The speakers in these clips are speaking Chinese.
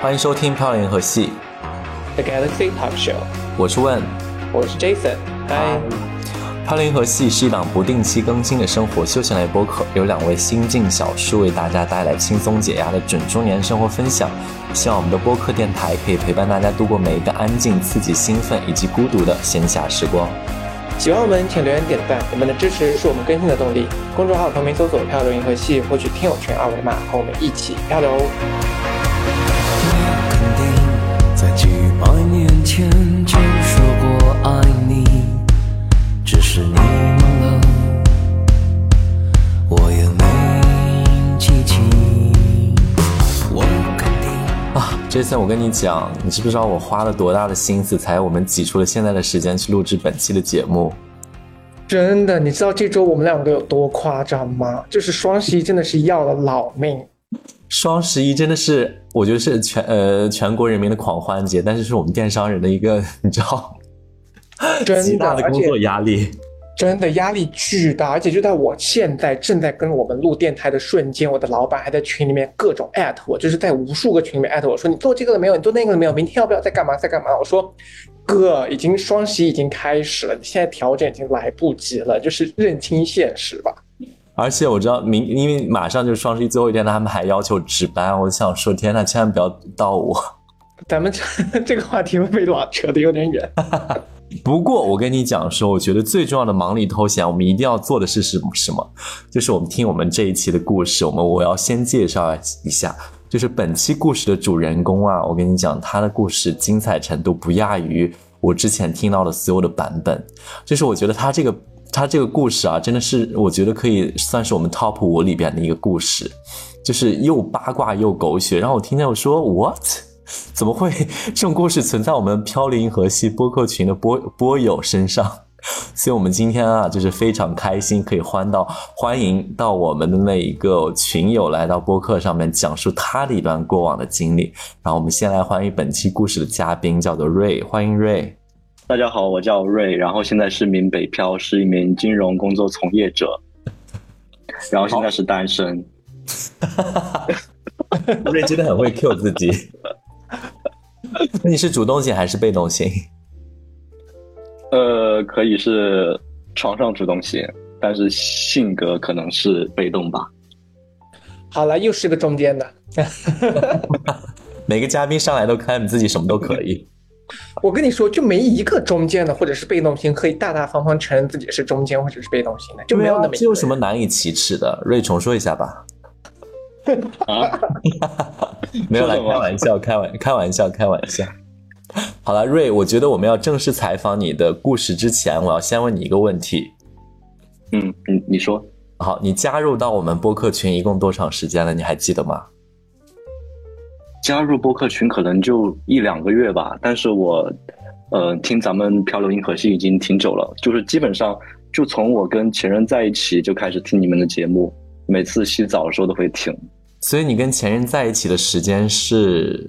欢迎收听《漂流银河系》 The Galaxy Talk Show， 我是问， 我是 Jason。嗨， 漂流银河系是一档不定期更新的生活休闲类播客，由2位新晋小叔为大家带来轻松解压的准中年生活分享。希望我们的播客电台可以陪伴大家度过每一个安静、刺激、兴奋以及孤独的闲暇时光。 喜欢我们请留言点赞，你们的支持是我们更新的动力。公众号同名搜索漂流银河系，获取听友群2维码，和我们一起漂流。 肯定在几百年前就说过爱你，只是你忘了，我也没记起。我肯定啊 Jason， 我跟你讲，你知不知道我花了多大的心思才我们挤出了现在的时间去录制本期的节目？ 真的，你知道这周我们2个有多夸张吗？就是双11真的是要了老命。 双11真的是，我觉得是全国人民的狂欢节，但是是我们电商人的一个你知道极大的工作压力， 真的压力巨大。而且就在我现在正在跟我们录电台的瞬间，我的老板还在群里面各种@我，就是在无数个群里面@我说你做这个了没有，你做那个了没有，明天要不要再干嘛再干嘛。我说哥，已经双11已经开始了，你现在调整已经来不及了，就是认清现实吧。 而且我知道因为马上就是双11最后一天，他们还要求值班，我想说天哪，千万不要到我。 咱们这个话题会被老扯得有点远。 不过我跟你讲说，我觉得最重要的忙里偷闲我们一定要做的是什么，就是我们听我们这一期的故事，我要先介绍一下，就是本期故事的主人公啊，我跟你讲他的故事精彩程度不亚于我之前听到的所有的版本，就是我觉得他这个故事啊，真的是我觉得可以算是我们 top 5里边的一个故事，就是又八卦又狗血，然后我听见我说 what？ 怎么会这种故事存在我们漂流银河系播客群的播友身上？所以我们今天啊，就是非常开心可以欢迎到我们的那一个群友来到播客上面讲述他的一段过往的经历。然后我们先来欢迎本期故事的嘉宾，叫做瑞，欢迎瑞。 大家好，我叫瑞，然后现在是名北漂，是一名金融工作从业者，然后现在是单身。 瑞真的很会 Q 自己。那你是主动型还是被动型？ 可以是床上主动型，但是性格可能是被动吧。 好了，又是个中间的。 每个嘉宾上来都看你自己什么都可以。 我跟你说，就没一个中间的或者是被动型可以大大方方承认自己是中间或者是被动型的，就没有那么一个。 这有什么难以启齿的？瑞重说一下吧。 啊， 没有啦，开玩笑。好了，瑞，我觉得我们要正式采访你的故事之前，我要先问你一个问题。 你说。 好，你加入到我们播客群一共多长时间了？你还记得吗？ 加入播客群可能就1-2个月吧，但是我听咱们漂流银河系已经挺久了，就是基本上就从我跟前任在一起就开始听你们的节目，每次洗澡的时候都会听。 所以你跟前任在一起的时间是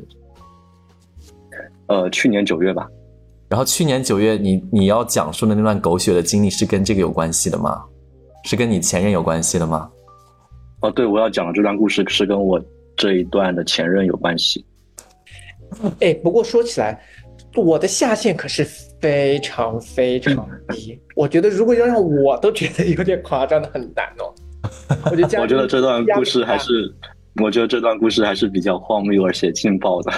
去年9月吧。 然后去年9月你要讲述的那段狗血的经历是跟这个有关系的吗？是跟你前任有关系的吗？ 对，我要讲的这段故事是跟我这一段的前任有关系。 不过说起来，我的下限可是非常非常低。我觉得如果要让我都觉得有点夸张的很难哦。我觉得这段故事还是比较荒谬而且劲爆的。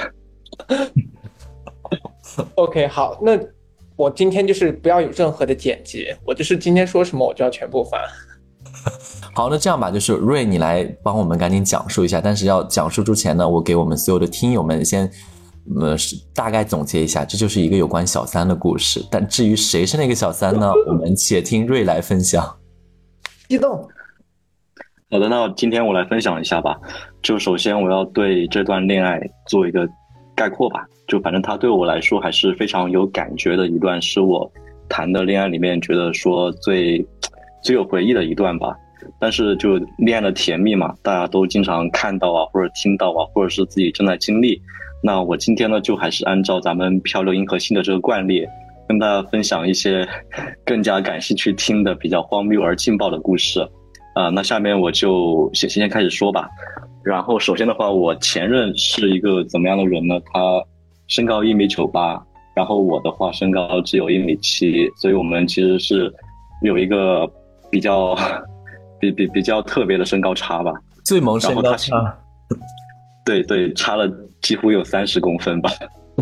OK， 好，那我今天就是不要有任何的剪辑，我就是今天说什么我就要全部发。 好，那这样吧，就是瑞，你来帮我们赶紧讲述一下。但是要讲述之前呢，我给我们所有的听友们先大概总结一下，这就是一个有关小三的故事。但至于谁是那个小三呢？我们且听瑞来分享。 激动。 好的，那今天我来分享一下吧。就首先我要对这段恋爱做一个概括吧。就反正它对我来说还是非常有感觉的一段，是我谈的恋爱里面觉得说最有回忆的一段吧。但是就恋爱的甜蜜嘛，大家都经常看到啊，或者听到啊，或者是自己正在经历。那我今天呢，就还是按照咱们漂流银河系的这个惯例，跟大家分享一些更加感兴趣听的比较荒谬而劲爆的故事。那下面我就先开始说吧。 然后首先的话，我前任是一个怎么样的人呢？他身高1.98米，然后我的话身高只有1.7米，所以我们其实是有一个比较特别的身高差吧。 最萌身高差。 对对，差了几乎有30公分吧。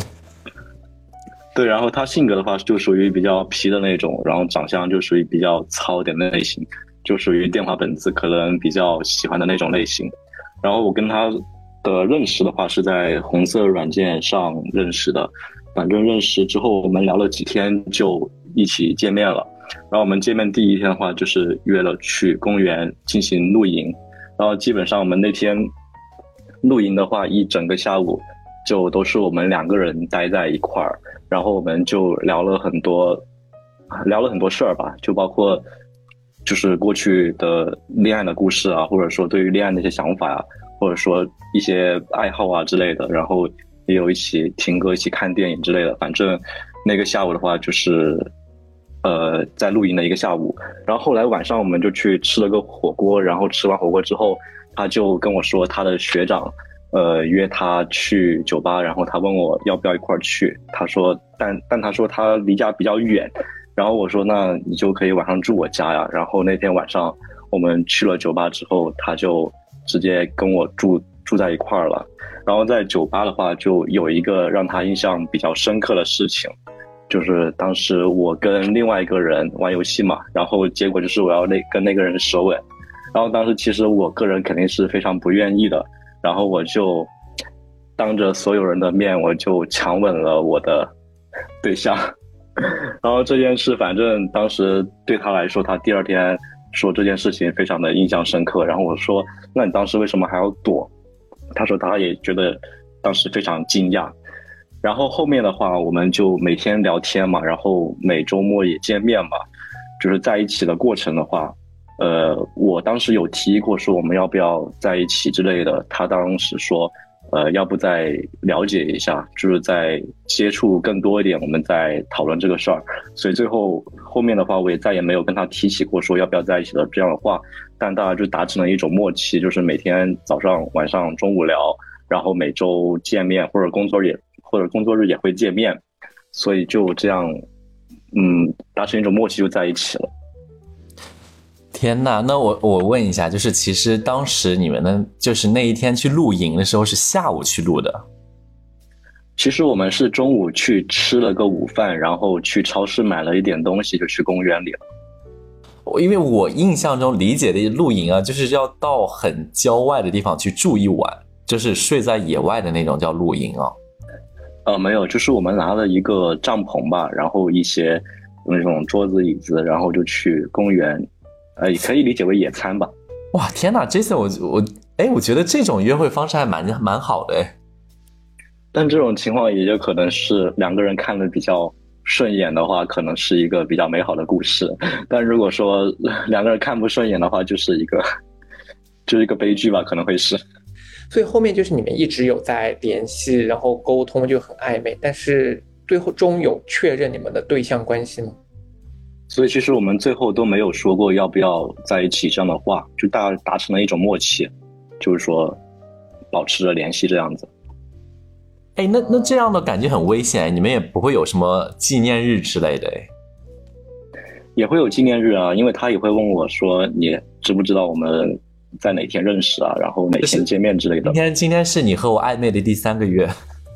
对，然后他性格的话就属于比较皮的那种，然后长相就属于比较糙点的类型，就属于电话本子可能比较喜欢的那种类型。然后我跟他的认识的话是在红色软件上认识的，反正认识之后我们聊了几天就一起见面了。然后我们见面第一天的话就是约了去公园进行露营，然后基本上我们那天露营的话一整个下午就都是我们2个人待在一块儿，然后我们就聊了很多事儿吧，就包括就是过去的恋爱的故事啊，或者说对于恋爱的一些想法啊，或者说一些爱好啊之类的，然后也有一起听歌、一起看电影之类的。反正那个下午的话就是在露营的一个下午，然后后来晚上我们就去吃了个火锅，然后吃完火锅之后他就跟我说他的学长约他去酒吧，然后他问我要不要一块儿去，他说但他说他离家比较远，然后我说那你就可以晚上住我家呀。然后那天晚上我们去了酒吧之后，他就直接跟我住在一块儿了。然后在酒吧的话就有一个让他印象比较深刻的事情，就是当时我跟另外一个人玩游戏嘛，然后结果就是我要跟那个人舌吻，然后当时其实我个人肯定是非常不愿意的，然后我就当着所有人的面我就强吻了我的对象。然后这件事反正当时对他来说，他第2天说这件事情非常的印象深刻，然后我说那你当时为什么还要躲？他说他也觉得当时非常惊讶。然后后面的话我们就每天聊天嘛，然后每周末也见面嘛，就是在一起的过程的话我当时有提议过说我们要不要在一起之类的，他当时说要不再了解一下，就是再接触更多一点，我们再讨论这个事儿。所以后面的话我也再也没有跟他提起过说要不要在一起的这样的话，但大家就达成了一种默契，就是每天早上晚上中午聊，然后每周见面，或者工作日也会见面，所以就这样达成一种默契就在一起了。 天哪，那我问一下，就是其实当时你们呢，就是那一天去露营的时候是下午去露的？ 其实我们是中午去吃了个午饭，然后去超市买了一点东西就去公园里了。 因为我印象中理解的露营啊，就是要到很郊外的地方去住一晚，就是睡在野外的那种叫露营啊。 没有，就是我们拿了一个帐篷吧，然后一些那种桌子椅子，然后就去公园，也可以理解为野餐吧。 哇，天哪 ，Jason， 我觉得这种约会方式还蛮好的哎。 但这种情况也就可能是2个人看得比较顺眼的话，可能是一个比较美好的故事。但如果说2个人看不顺眼的话，就是一个悲剧吧，可能会是。 所以后面就是你们一直有在联系，然后沟通就很暧昧，但是最后终有确认你们的对象关系吗？ 所以其实我们最后都没有说过要不要在一起这样的话，就大家达成了一种默契，就是说保持着联系这样子。 哎，那这样的感觉很危险，你们也不会有什么纪念日之类的哎？ 也会有纪念日啊，因为他也会问我说你知不知道我们在哪天认识啊，然后哪天见面之类的。 今天是你和我暧昧的第3个月。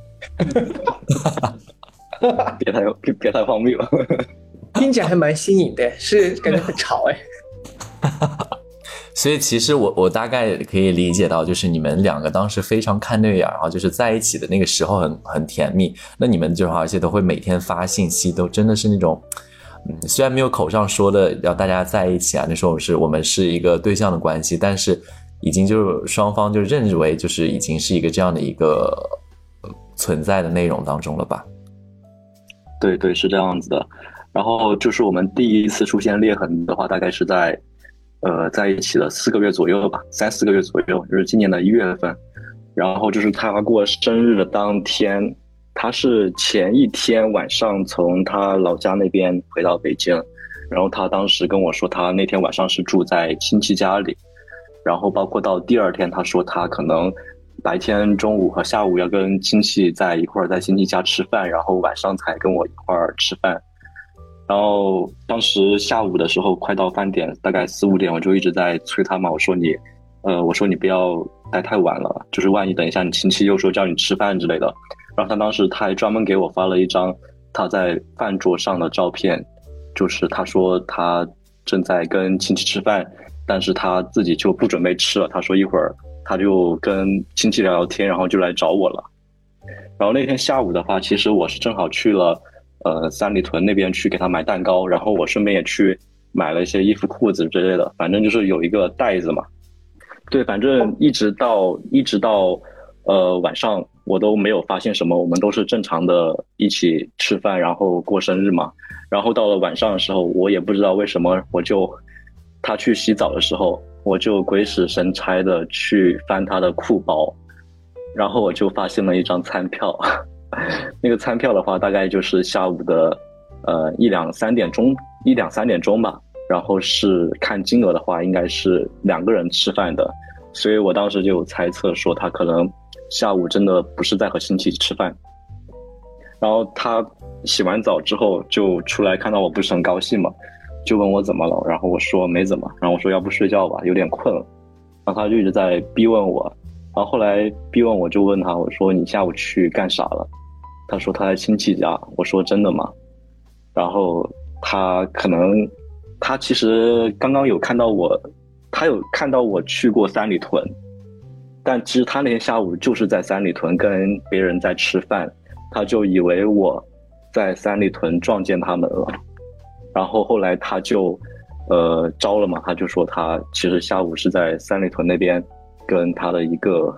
别太荒谬。 听起来还蛮新颖的，是感觉很潮哎。 所以其实我大概可以理解到，就是你们2个当时非常看对眼，然后就是在一起的那个时候很甜蜜。那你们就而且都会每天发信息，都真的是那种，虽然没有口上说的要大家在一起啊，那时候我们是一个对象的关系，但是已经就是双方就认为就是已经是一个这样的一个存在的内容当中了吧？ 对对，是这样子的。然后就是我们第一次出现裂痕的话，大概是在一起了4个月左右吧，3-4个月左右，就是今年的1月份。然后就是他过生日的当天，他是前一天晚上从他老家那边回到北京，然后他当时跟我说他那天晚上是住在亲戚家里， 然后包括到第二天，他说他可能白天中午和下午要跟亲戚在一块儿在亲戚家吃饭，然后晚上才跟我一块儿吃饭。然后当时下午的时候快到饭点，大概4、5点，我就一直在催他嘛，我说你不要待太晚了，就是万一等一下你亲戚又说叫你吃饭之类的。然后他当时他还专门给我发了一张他在饭桌上的照片，就是他说他正在跟亲戚吃饭，但是他自己就不准备吃了，他说一会儿他就跟亲戚聊聊天，然后就来找我了。然后那天下午的话，其实我是正好去了三里屯那边去给他买蛋糕，然后我顺便也去买了一些衣服裤子之类的，反正就是有一个袋子嘛。对，反正一直到晚上我都没有发现什么，我们都是正常的一起吃饭，然后过生日嘛。然后到了晚上的时候，我也不知道为什么，他去洗澡的时候，我就鬼使神差的去翻他的裤包，然后我就发现了一张餐票。那个餐票的话，大概就是下午的1、2、3点钟吧。然后是看金额的话，应该是2个人吃饭的，所以我当时就有猜测说他可能下午真的不是在和亲戚吃饭。然后他洗完澡之后就出来，看到我不是很高兴嘛，就问我怎么了，然后我说没怎么，然后我说要不睡觉吧，有点困了。然后他就一直在逼问我，然后后来逼问我就问他，我说你下午去干啥了？他说他在亲戚家，我说真的吗？然后他其实刚刚有看到我去过三里屯，但其实他那天下午就是在三里屯跟别人在吃饭，他就以为我在三里屯撞见他们了。然后后来他就招了嘛，他就说他其实下午是在三里屯那边跟他的一个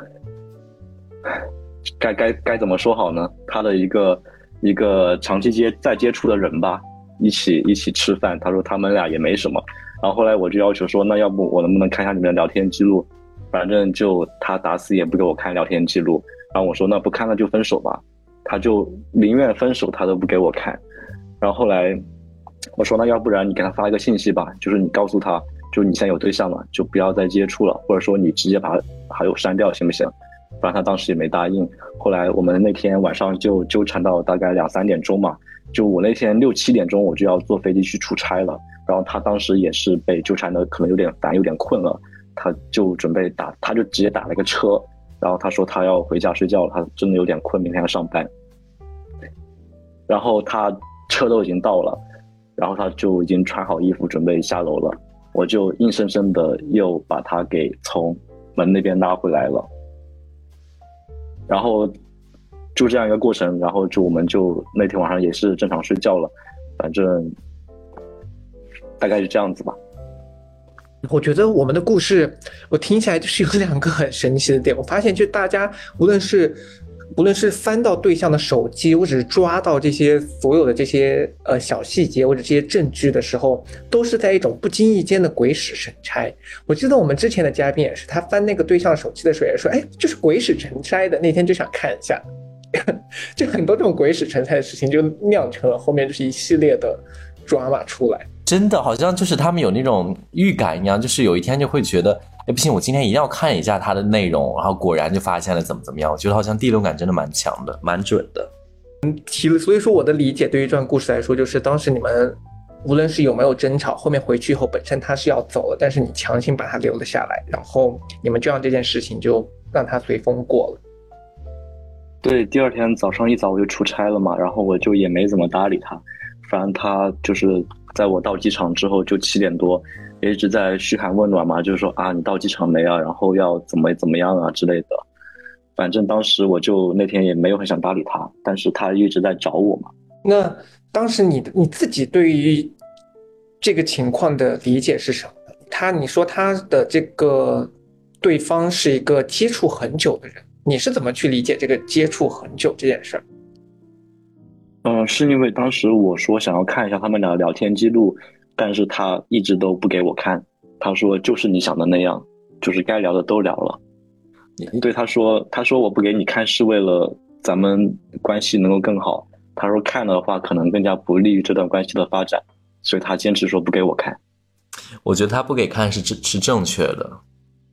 该怎么说好呢，他的一个长期在接触的人吧，一起吃饭。他说他们俩也没什么。然后后来我就要求说，那要不我能不能看一下你们的聊天记录？反正就他打死也不给我看聊天记录。然后我说那不看了就分手吧，他就宁愿分手他都不给我看。然后后来我说那要不然你给他发一个信息吧，就是你告诉他就你现在有对象了，就不要再接触了，或者说你直接把好友删掉行不行？不然他当时也没答应。后来我们那天晚上就纠缠到大概2、3点钟嘛，就我那天6、7点钟我就要坐飞机去出差了。然后他当时也是被纠缠的可能有点烦有点困了，他就直接打了个车，然后他说他要回家睡觉了，他真的有点困，明天要上班。然后他车都已经到了，然后他就已经穿好衣服准备下楼了，我就硬生生的又把他给从门那边拉回来了。然后就这样一个过程，然后我们就那天晚上也是正常睡觉了，反正大概是这样子吧。 我觉得我们的故事，我听起来就是有2个很神奇的点。我发现，就大家无论是翻到对象的手机，或者是抓到这些所有的这些小细节或者这些证据的时候，都是在一种不经意间的鬼使神差。我记得我们之前的嘉宾也是，他翻那个对象手机的时候也说，哎，就是鬼使神差的，那天就想看一下。就很多这种鬼使神差的事情，就酿成了后面就是一系列的drama出来。 真的好像就是他们有那种预感一样，就是有一天就会觉得，哎，不行，我今天一定要看一下它的内容，然后果然就发现了怎么样。我觉得好像第六感真的蛮强的，蛮准的。 所以说我的理解对于这段故事来说，就是当时你们无论是有没有争吵，后面回去以后本身他是要走了，但是你强行把他留了下来，然后你们就让这件事情就让他随风过了。 对，第二天早上一早我就出差了嘛，然后我就也没怎么搭理他。反正他就是在我到机场之后就7点多也一直在嘘寒问暖嘛，就是说啊你到机场没啊，然后要怎么样啊之类的。反正当时我就那天也没有很想搭理他，但是他一直在找我嘛。 那当时你自己对于这个情况的理解是什么？你说他的这个对方是一个接触很久的人，你是怎么去理解这个接触很久这件事儿？ 是因为当时我说想要看一下他们俩聊天记录，但是他一直都不给我看。他说就是你想的那样，就是该聊的都聊了。对，他说我不给你看是为了咱们关系能够更好。他说看的话可能更加不利于这段关系的发展，所以他坚持说不给我看。 我觉得他不给看是正确的。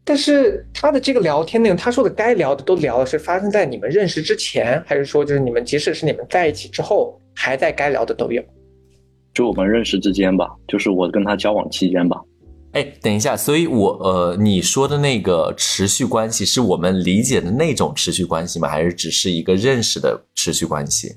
但是他的这个聊天内容，他说的该聊的都聊了，是发生在你们认识之前，还是说就是你们即使是你们在一起之后，还在该聊的都有？ 就我们认识之间吧，就是我跟他交往期间吧。 哎，等一下，所以你说的那个持续关系是我们理解的那种持续关系吗？还是只是一个认识的持续关系？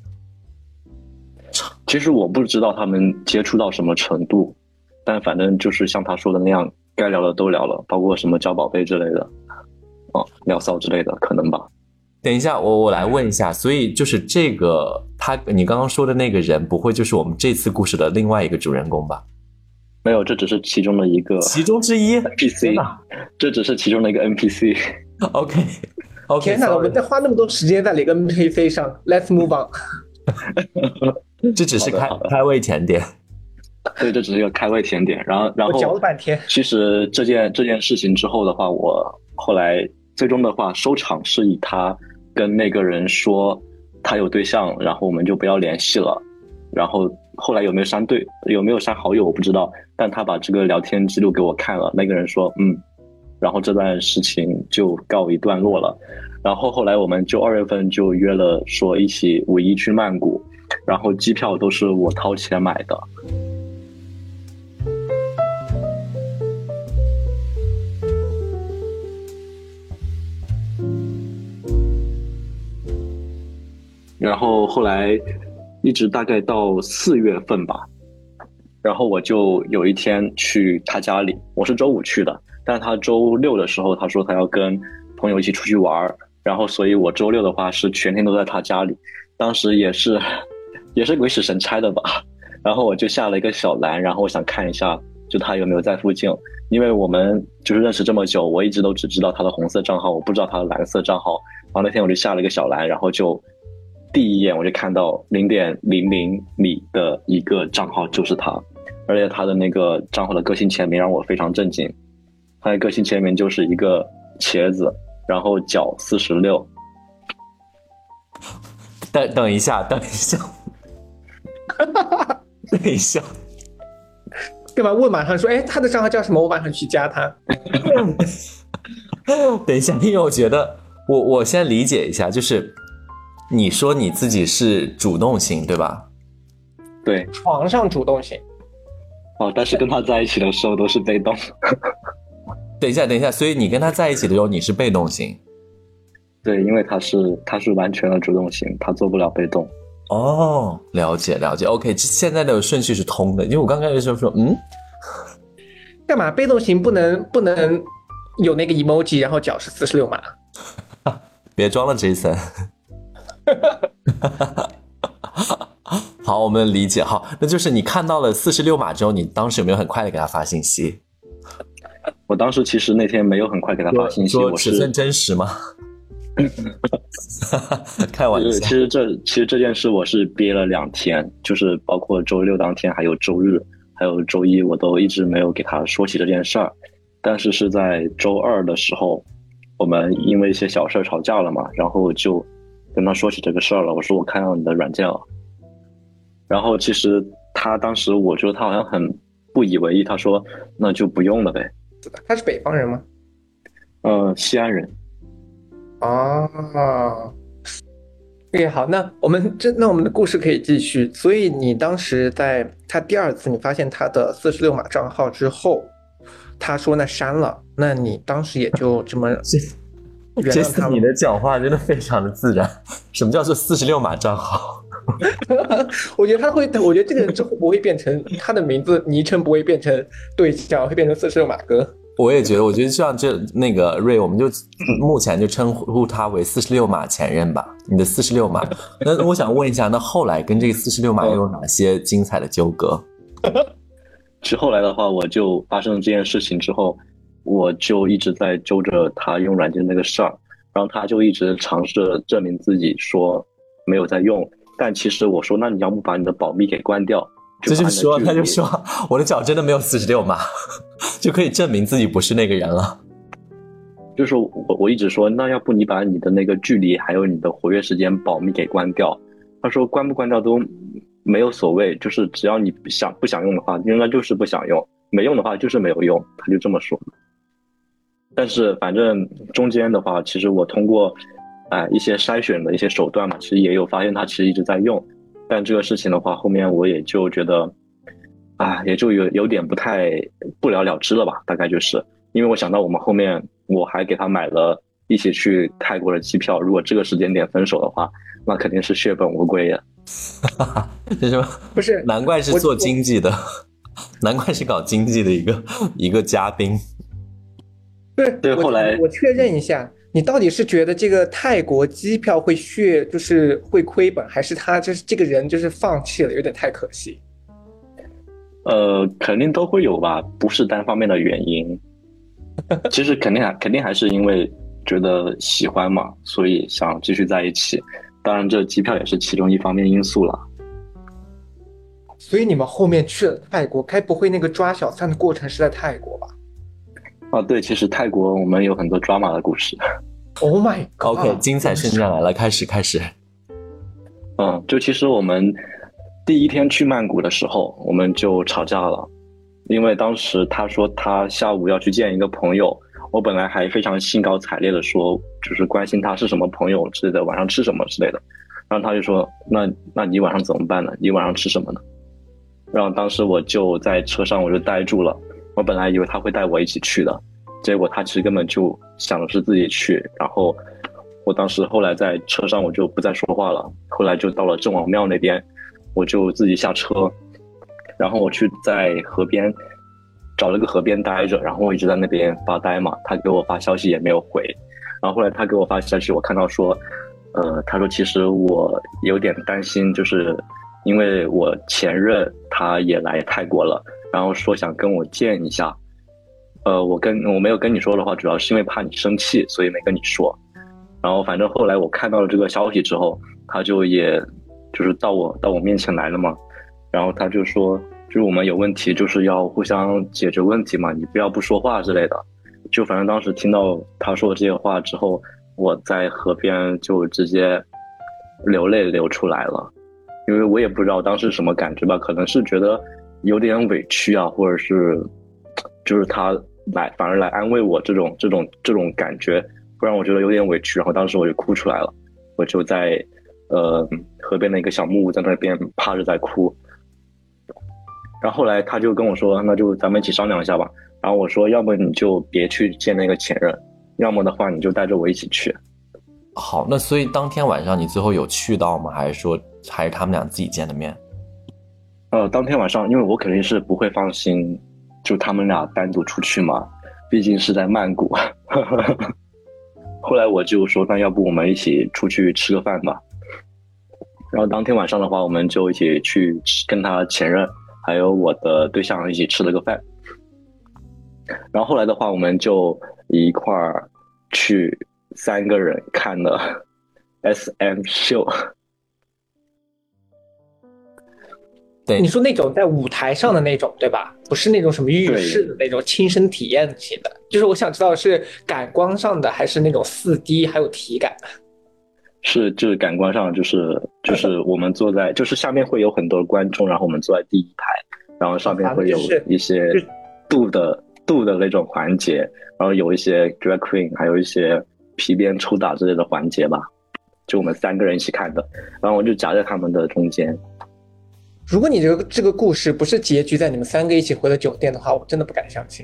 其实我不知道他们接触到什么程度，但反正就是像他说的那样，该聊的都聊了，包括什么交宝贝之类的，聊骚之类的，可能吧。 等一下，我来问一下，所以就是这个你刚刚说的那个人，不会就是我们这次故事的另外一个主人公吧？ 没有，这只是其中的一个， 其中之一 NPC， 这只是其中的一个 NPC。 OK， 天哪，我们在花那么多时间在哪个 NPC 上 ？Let's move on。 这只是好的开胃甜点。 对，这只是一个开胃甜点。然后我嚼了半天。 其实这件事情之后的话，我后来最终的话收场是以他跟那个人说他有对象，然后我们就不要联系了。然后后来有没有删好友我不知道，但他把这个聊天记录给我看了，那个人说然后这段事情就告一段落了。然后后来我们就2月份就约了说一起5·1去曼谷，然后机票都是我掏钱买的。然后后来一直大概到4月份吧，然后我就有一天去他家里，我是周5去的，但是他周6的时候他说他要跟朋友一起出去玩，然后所以我周6的话是全天都在他家里，当时也是鬼使神差的吧，然后我就下了一个小蓝，然后我想看一下就他有没有在附近，因为我们就是认识这么久，我一直都只知道他的红色账号，我不知道他的蓝色账号，然后那天我就下了一个小蓝，然后就第一眼我就看到0.00里的一个账号就是他，而且他的那个账号的个性签名让我非常震惊，他的个性签名就是一个茄子，然后脚46。 等一下，等一下， 干嘛问马上说，哎，他的账号叫什么？我马上去加他。 等一下，因为我觉得我先理解一下，就是你说你自己是主动型，对吧？ 对， 床上主动型。 但是跟他在一起的时候都是被动。 等一下，所以你跟他在一起的时候你是被动型？ 对，因为他是完全的主动型，他做不了被动。 哦，了解。OK， 现在的顺序是通的，因为我刚开始说干嘛被动型不能有那个 emoji， 然后脚是46码？ 别装了 Jason。好，我们理解。好，那就是你看到了46码之后，你当时有没有很快的给他发信息？ 我当时其实那天没有很快给他发信息， 说尺寸真实吗？开玩笑。 其实这件事我是憋了2天，就是包括周6当天，还有周日，还有周1，我都一直没有给他说起这件事儿。但是是在周2的时候，我们因为一些小事吵架了嘛，然后就跟他说起这个事儿了。我说我看到你的软件了，然后其实他当时我觉得他好像很不以为意，他说那就不用了呗。 他是北方人吗？ 西安人。 OK， 好，那我们的故事可以继续。所以你当时在他第2次你发现他的46码账号之后，他说那删了，那你当时也就这么原谅他吗？ 你的讲话真的非常的自然。什么叫做46码账号？ 我觉得这个人之后不会变成他的名字昵称不会变成对象，会变成46码哥。 我也觉得，像那个瑞，我们就目前就称呼他为46码前任吧。你的46码，那我想问一下，那后来跟这个46码又有哪些精彩的纠葛？ 其实后来的话，我就发生了这件事情之后，我就一直在揪着他用软件那个事儿，然后他就一直尝试证明自己说没有在用，但其实我说那你要不把你的保密给关掉， 他就说我的脚真的没有46码，就可以证明自己不是那个人了。 就是我一直说那要不你把你的那个距离还有你的活跃时间保密给关掉，他说关不关掉都没有所谓，就是只要你不想用的话应该就是不想用，没用的话就是没有用，他就这么说。 但是反正中间的话，其实我通过一些筛选的一些手段嘛，其实也有发现他其实一直在用。但这个事情的话，后面我也就觉得也就有点不了了之了吧，大概就是因为我想到我们后面我还给他买了一起去泰国的机票，如果这个时间点分手的话，那肯定是血本无归呀。 这是不是？ 难怪是做经济的，难怪是搞经济的一个嘉宾。 对，后来我确认一下，你到底是觉得这个泰国机票会就是会亏本，还是他就是这个人就是放弃了，有点太可惜？ 肯定都会有吧，不是单方面的原因。其实肯定还是因为觉得喜欢嘛，所以想继续在一起。当然，这机票也是其中一方面因素了。 所以你们后面去了泰国，该不会那个抓小三的过程是在泰国吧？ 对，其实泰国我们有很多 drama 的故事。 Oh my god！ OK， 精彩瞬间来了，开始。 就其实我们第一天去曼谷的时候，我们就吵架了，因为当时他说他下午要去见一个朋友，我本来还非常兴高采烈的说，就是关心他是什么朋友之类的，晚上吃什么之类的。然后他就说，那你晚上怎么办呢？你晚上吃什么呢？然后当时我就在车上我就呆住了，我本来以为他会带我一起去的，结果他其实根本就想的是自己去。然后我当时后来在车上我就不再说话了，后来就到了郑王庙那边，我就自己下车，然后我去在河边找了个河边待着，然后我一直在那边发呆嘛，他给我发消息也没有回。然后后来他给我发消息，我看到说他说其实我有点担心，就是因为我前任他也来泰国了，然后说想跟我见一下。我没有跟你说的话，主要是因为怕你生气，所以没跟你说。然后反正后来我看到了这个消息之后，他就是到我面前来了嘛，然后他就说，就是我们有问题就是要互相解决问题嘛，你不要不说话之类的。就反正当时听到他说这些话之后，我在河边就直接流泪流出来了，因为我也不知道当时什么感觉吧，可能是觉得有点委屈啊，或者是就是他反而来安慰我这种感觉，不然我觉得有点委屈，然后当时我就哭出来了，我就在河边的一个小木屋在那边趴着在哭。然后后来他就跟我说，那就咱们一起商量一下吧。然后我说，要么你就别去见那个前任，要么的话你就带着我一起去。 好，那所以当天晚上你最后有去到吗？还是他们俩自己见的面？ 当天晚上，因为我肯定是不会放心就他们俩单独出去嘛，毕竟是在曼谷。后来我就说，那要不我们一起出去吃个饭吧。然后当天晚上的话，我们就一起去跟他前任还有我的对象一起吃了个饭。然后后来的话，我们就一块儿去3个人看了 SM 秀。 对， 你说那种在舞台上的那种，对吧？不是那种什么浴室的那种亲身体验型的，就是我想知道是感官上的还是那种4D 还有体感的。 就是感官上，就是我们坐在，就是下面会有很多观众，然后我们坐在第一排，然后上面会有一些度的那种环节，然后有一些 drag queen， 还有一些皮鞭抽打之类的环节吧，就我们3个人一起看的，然后我就夹在他们的中间。 如果你这个故事不是结局在你们3个一起回了酒店的话，我真的不敢相信。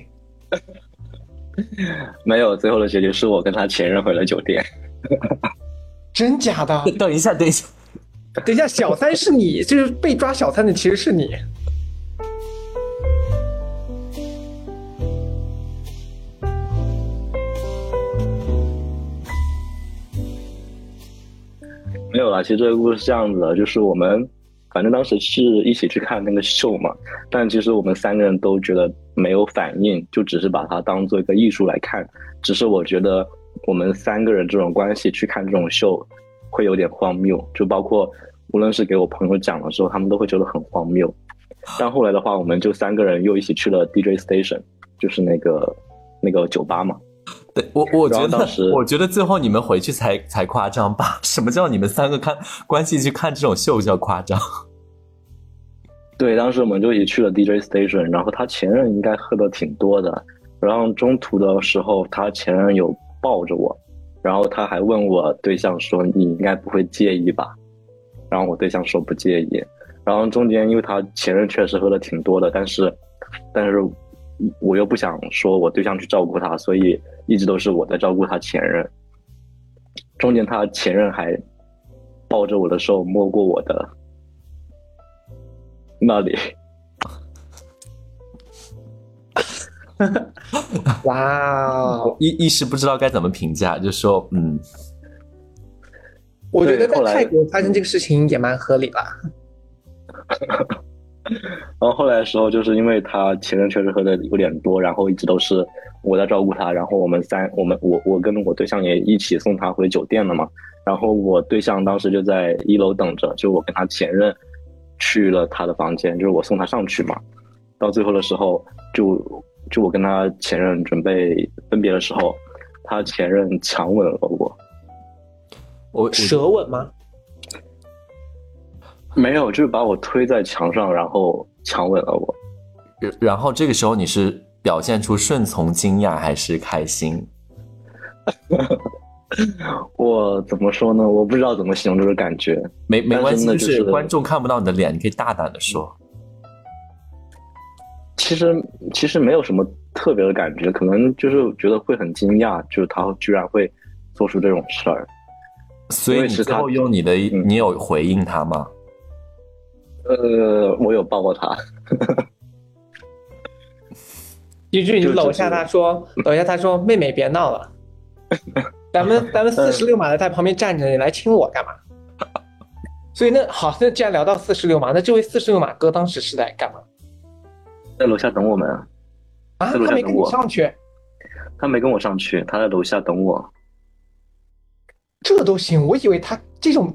没有，最后的结局是我跟他前任回了酒店。 真假的？ 等一下， 小三是你，就是被抓小三的其实是你。 没有啦，其实这个故事是这样子的，就是我们反正当时是一起去看那个秀嘛，但其实我们3个人都觉得没有反应，就只是把它当做一个艺术来看。只是我觉得我们3个人这种关系去看这种秀会有点荒谬，就包括无论是给我朋友讲的时候，他们都会觉得很荒谬。但后来的话，我们就3个人又一起去了 DJ Station， 就是那个酒吧嘛。 对，我觉得最后你们回去才夸张吧？什么叫你们3个关系去看这种秀叫夸张？ 对，当时我们就一起去了 DJ Station， 然后他前任应该喝的挺多的， 然后中途的时候，他前任有抱着我，然后他还问我对象说：“你应该不会介意吧？”然后我对象说不介意。然后中间因为他前任确实喝的挺多的，但是我又不想说我对象去照顾他，所以一直都是我在照顾他前任。中间他前任还抱着我的手摸过我的那里。 哇哦！ 一时不知道该怎么评价，就说我觉得在后来泰国发生这个事情也蛮合理啦。 然后后来的时候，就是因为他前任确实喝的有点多，然后一直都是我在照顾他，然后我跟我对象也一起送他回酒店了嘛。然后我对象当时就在1楼等着，就我跟他前任去了他的房间，就是我送他上去嘛。到最后的时候，就我跟他前任准备分别的时候，他前任强吻了我。 舌吻吗？ 没有，就是把我推在墙上，然后强吻了我。 然后这个时候你是表现出顺从、惊讶还是开心？ 我怎么说呢？我不知道怎么形容这个感觉。 没关系， 但就是观众看不到你的脸，你可以大胆的说。 其实没有什么特别的感觉，可能就是觉得会很惊讶，就是他居然会做出这种事儿。 所以你最后用你有回应他吗？ 我有抱过他。 一句你搂下他说，妹妹别闹了，咱们46码的在旁边站着，你来亲我干嘛？所以好，那既然聊到46码，那这位46码哥当时是在干嘛？ 在楼下等我们啊，他没跟你上去？ 他没跟我上去，他在楼下等我。 这都行，我以为他这种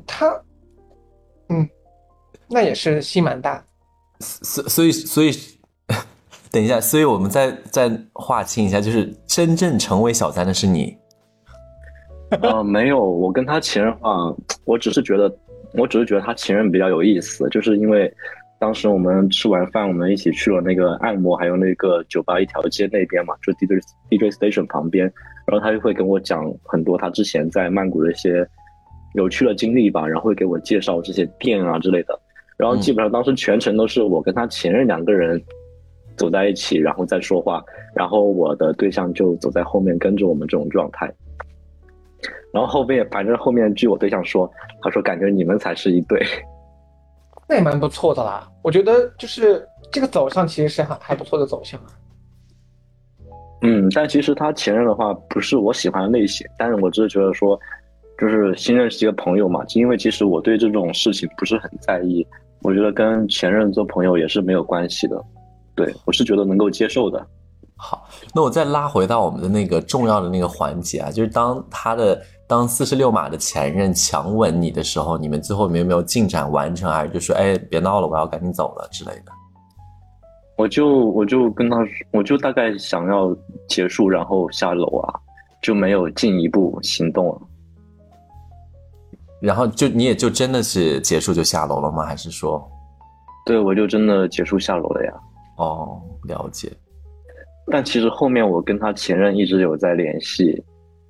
那也是心蛮大。 所以等一下，所以我们再划清一下，就是真正成为小三的是你。 没有，我跟他前任我只是觉得他前任比较有意思，就是因为当时我们吃完饭，我们一起去了那个按摩，还有那个酒吧一条街那边嘛，就 DJ Station 旁边，然后他就会跟我讲很多他之前在曼谷的一些有趣的经历吧，然后会给我介绍这些店啊之类的。然后基本上当时全程都是我跟他前任2个人走在一起，然后再说话，然后我的对象就走在后面跟着我们这种状态。然后反正后面据我对象说，他说感觉你们才是一对。 那也蛮不错的啦，我觉得就是这个走向其实是还不错的走向。 但其实他前任的话不是我喜欢的类型，但是我只是觉得说，就是新认识一个朋友嘛，因为其实我对这种事情不是很在意，我觉得跟前任做朋友也是没有关系的，对，我是觉得能够接受的。 好，那我再拉回到我们的那个重要的那个环节啊，就是当46码的前任强吻你的时候，你们最后有没有进展完成，还是就说别闹了，我要赶紧走了之类的？ 我就跟他，我就大概想要结束，然后下楼啊，就没有进一步行动了。 然后你也就真的是结束就下楼了吗？还是说？ 对，我就真的结束下楼了呀。 哦，了解。 但其实后面我跟他前任一直有在联系。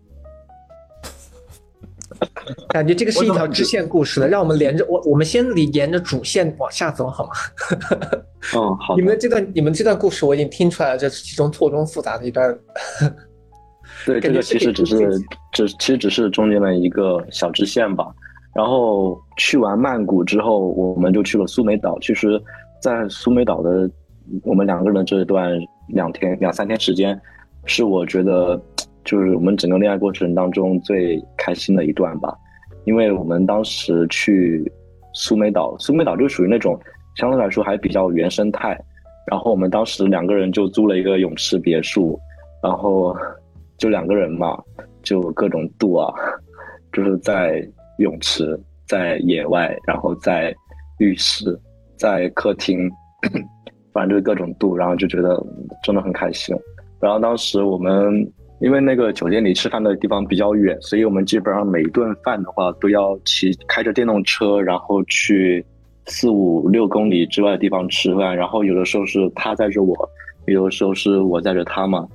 感觉这个是一条支线故事了，让我们我们先沿着主线往下走好吗？ 好。 你们这段故事我已经听出来了，这是其中错综复杂的一段。 对，这个其实只是中间的一个小支线吧。然后去完曼谷之后，我们就去了苏梅岛。其实，在苏梅岛的我们2个人的这段2、3天时间，是我觉得就是我们整个恋爱过程当中最开心的一段吧。因为我们当时去苏梅岛就属于那种相对来说还比较原生态，然后我们当时2个人就租了一个泳池别墅，然后就2个人嘛，就各种度啊，就是在泳池，在野外，然后在浴室，在客厅，反正就是各种度，然后就觉得真的很开心。然后当时我们因为那个酒店离吃饭的地方比较远，所以我们基本上每一顿饭的话都要开着电动车，然后去4、5、6公里之外的地方吃饭。然后有的时候是他载着我，有的时候是我载着他嘛。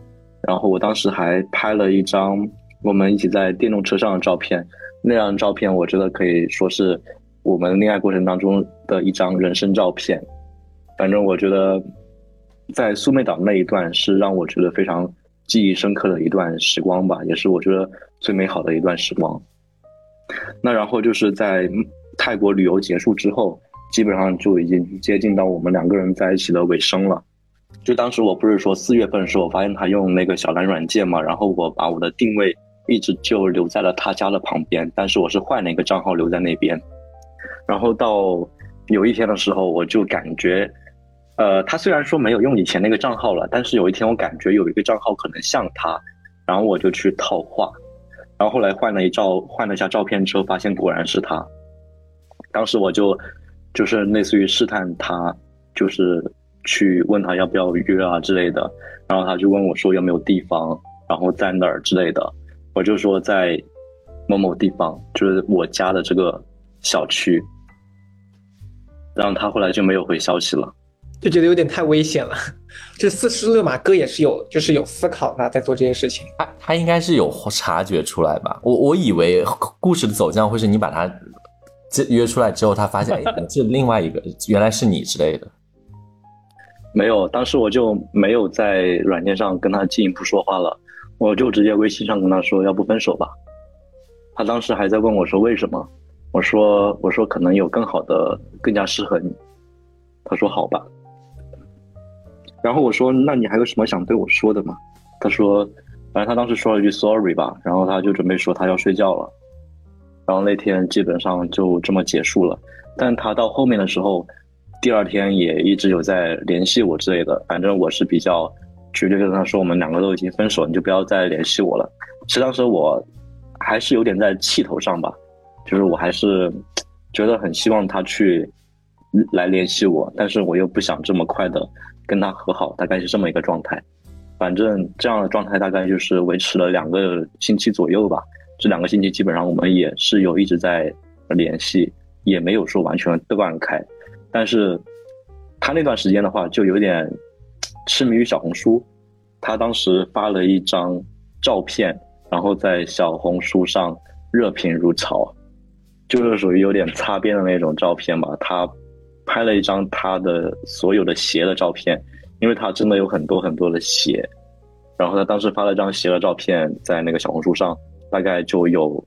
然后我当时还拍了一张我们一起在电动车上的照片，那张照片我觉得可以说是我们恋爱过程当中的一张人生照片。反正我觉得在苏梅岛那一段是让我觉得非常记忆深刻的一段时光吧，也是我觉得最美好的一段时光。那然后就是在泰国旅游结束之后，基本上就已经接近到我们两个人在一起的尾声了。就当时我不是说4月份的时候我发现他用那个小蓝软件嘛，然后我把我的定位一直就留在了他家的旁边，但是我是换了一个账号留在那边。然后到有一天的时候，我就感觉他虽然说没有用以前那个账号了，但是有一天我感觉有一个账号可能像他，然后我就去套话，然后后来换了一下照片之后，发现果然是他。当时我就是类似于试探他，就是去问他要不要约啊之类的，然后他就问我说有没有地方，然后在哪儿之类的，我就说在某某地方，就是我家的这个小区，然后他后来就没有回消息了。 就觉得有点太危险了。这46码哥也是就是有思考的，在做这些事情。 他应该是有察觉出来吧？我以为故事的走向会是你把他约出来之后，他发现这另外一个原来是你之类的。 没有，当时我就没有在软件上跟他进一步说话了，我就直接微信上跟他说要不分手吧。他当时还在问我说为什么，我说可能有更好的更加适合你。他说好吧。然后我说那你还有什么想对我说的吗？他说反正他当时说了一句 sorry 吧，然后他就准备说他要睡觉了，然后那天基本上就这么结束了。但他到后面的时候，第二天也一直有在联系我之类的，反正我是比较绝对跟他说我们两个都已经分手，你就不要再联系我了。其实当时我还是有点在气头上吧，就是我还是觉得很希望他去来联系我，但是我又不想这么快的跟他和好，大概是这么一个状态。反正这样的状态大概就是维持了2个星期左右吧。这2个星期基本上我们也是有一直在联系，也没有说完全断开。但是他那段时间的话就有点痴迷于小红书，他当时发了一张照片，然后在小红书上热评如潮，就是属于有点擦边的那种照片吧。他拍了一张他的所有的鞋的照片，因为他真的有很多很多的鞋，然后他当时发了一张鞋的照片在那个小红书上，大概就有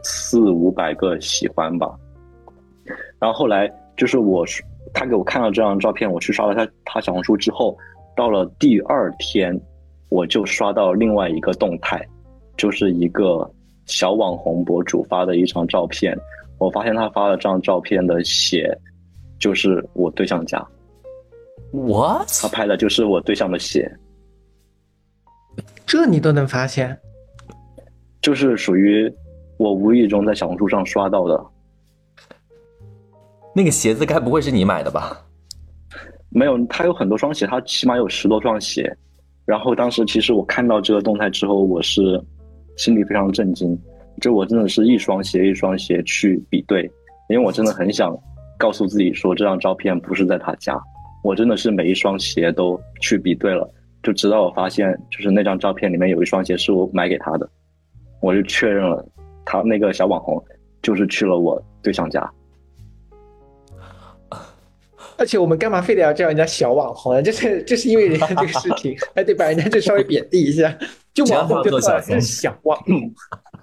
400-500个喜欢吧。然后后来就是他给我看到这张照片，我去刷了他小红书之后，到了第2天我就刷到另外一个动态，就是一个小网红博主发的一张照片，我发现他发了这张照片的鞋就是我对象家。 What？ 他拍的就是我对象的鞋。 这你都能发现？ 就是属于我无意中在小红书上刷到的。 那个鞋子该不会是你买的吧？ 没有，他有很多双鞋，他起码有10多双鞋。然后当时其实我看到这个动态之后，我是心里非常震惊，就我真的是一双鞋一双鞋去比对，因为我真的很想告诉自己说这张照片不是在他家，我真的是每一双鞋都去比对了，就直到我发现就是那张照片里面有一双鞋是我买给他的，我就确认了他那个小网红就是去了我对象家。 而且我们干嘛非得要叫人家小网红呢？就是因为人家这个事情，还得把人家这稍微贬低一下。就网红就算是小网红，